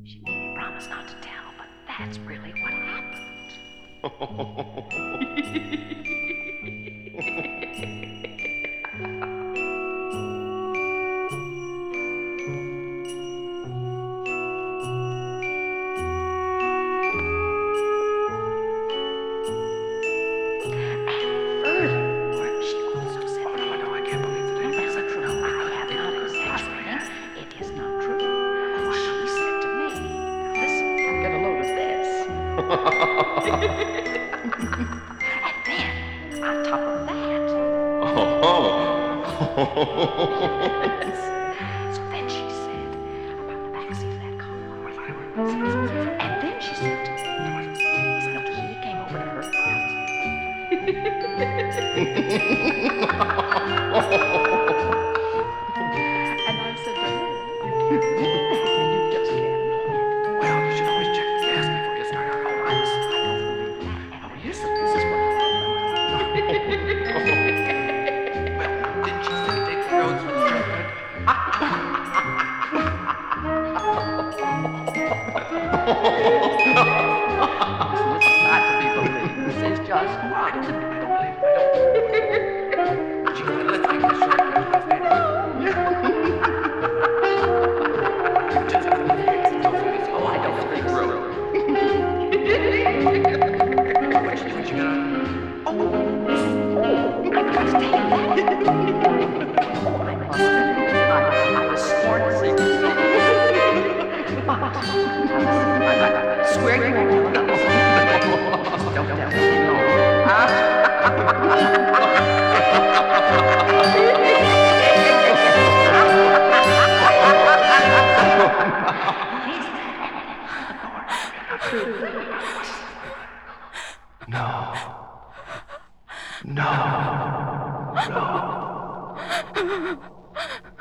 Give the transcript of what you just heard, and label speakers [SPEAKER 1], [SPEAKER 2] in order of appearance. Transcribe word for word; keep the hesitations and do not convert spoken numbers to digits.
[SPEAKER 1] She made me promise not to tell, but that's really what happened. Furthermore, she also said,
[SPEAKER 2] Oh, no, no, I can't believe that any of this is true.
[SPEAKER 1] no, I have not exaggerated. It is not true. She said to me, listen, get a load of this. And then, on top of that, so then she said about the backseat of that car. And then she said to me, no, he came over to her house. And I said to her, you can't mean that. You just can't mean it.
[SPEAKER 2] Well, you should always check the gas before you start out.
[SPEAKER 1] Oh, I'm sorry, I don't believe that. And listen, this is what
[SPEAKER 2] Well, didn't she say take the roads with judgment?
[SPEAKER 1] This is not to be believed. This is just
[SPEAKER 2] I
[SPEAKER 1] what?
[SPEAKER 2] don't, I don't believe it. I don't. Gee, let's make this short. Just
[SPEAKER 1] Oh, I don't think so.
[SPEAKER 2] what you, what you got?
[SPEAKER 1] I forgot to tell you that. Oh, I must admit, I, I was sworn to secrecy. But, I, I, I swear you won't tell us. Don't tell me. No.
[SPEAKER 2] No. No. No.